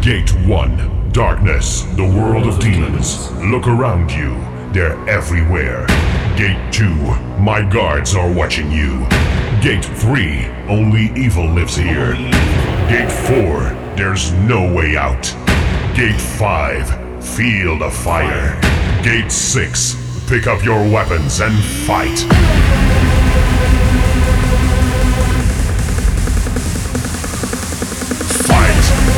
Gate 1, darkness, the world of demons. Look around you, they're everywhere. Gate 2, my guards are watching you. Gate 3, only evil lives here. Gate 4, there's no way out. Gate 5, field of fire. Gate 6, pick up your weapons and fight.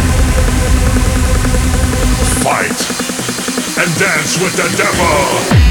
Fight and dance with the devil!